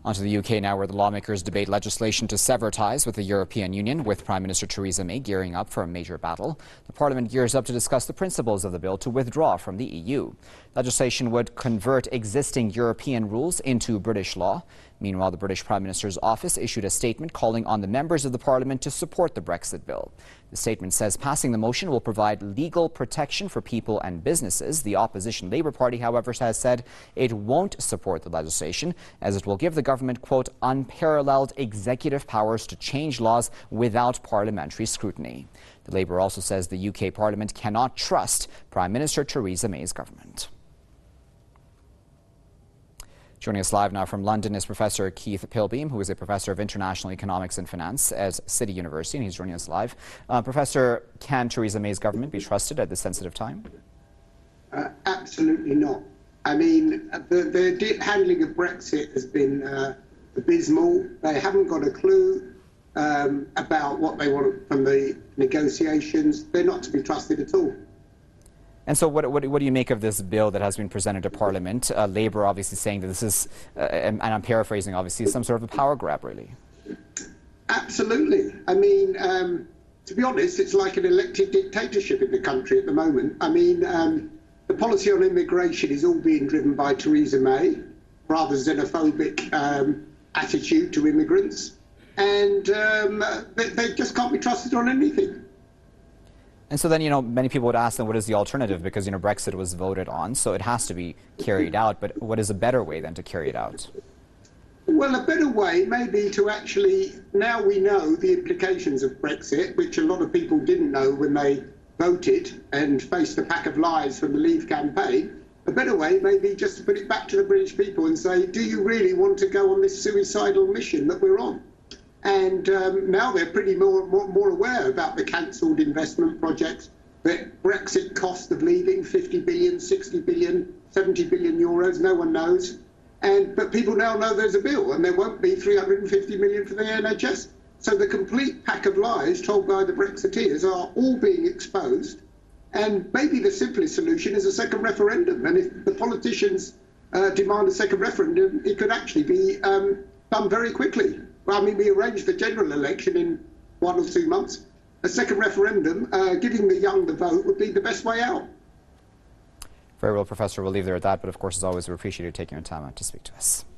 On to the UK now, where the lawmakers debate legislation to sever ties with the European Union, with Prime Minister Theresa May gearing up for a major battle. The Parliament gears up to discuss the principles of the bill to withdraw from the EU. Legislation would convert existing European rules into British law. Meanwhile, the British Prime Minister's office issued a statement calling on the members of the Parliament to support the Brexit bill. The statement says passing the motion will provide legal protection for people and businesses. The opposition Labour Party, however, has said it won't support the legislation, as it will give the government, quote, unparalleled executive powers to change laws without parliamentary scrutiny. The Labour also says the UK Parliament cannot trust Prime Minister Theresa May's government. Joining us live now from London is Professor Keith Pilbeam, who is a professor of international economics and finance at City University, and he's joining us live. Professor, can Theresa May's government be trusted at this sensitive time? Absolutely not. I mean, the handling of Brexit has been abysmal. They haven't got a clue about what they want from the negotiations. They're not to be trusted at all. And so what do you make of this bill that has been presented to Parliament? Labour obviously saying that this is, and I'm paraphrasing obviously, some sort of a power grab, really. Absolutely. I mean, to be honest, it's like an elected dictatorship in the country at the moment. I mean, the policy on immigration is all being driven by Theresa May, rather xenophobic attitude to immigrants. And they just can't be trusted on anything. And so then, many people would ask them, what is the alternative? Because, Brexit was voted on, so it has to be carried out. But what is a better way then to carry it out? Well, a better way may be to actually, now we know the implications of Brexit, which a lot of people didn't know when they voted and faced a pack of lies from the Leave campaign. A better way may be just to put it back to the British people and say, do you really want to go on this suicidal mission that we're on? And now they're pretty more aware about the cancelled investment projects, the Brexit cost of leaving, 50 billion, 60 billion, 70 billion euros, no one knows. But people now know there's a bill and there won't be 350 million for the NHS. So the complete pack of lies told by the Brexiteers are all being exposed. And maybe the simplest solution is a second referendum. And if the politicians demand a second referendum, it could actually be done very quickly. Well, I mean, we arranged the general election in 1 or 2 months. A second referendum, giving the young the vote, would be the best way out. Very well, Professor. We'll leave there at that. But of course, as always, we appreciate you taking your time out to speak to us.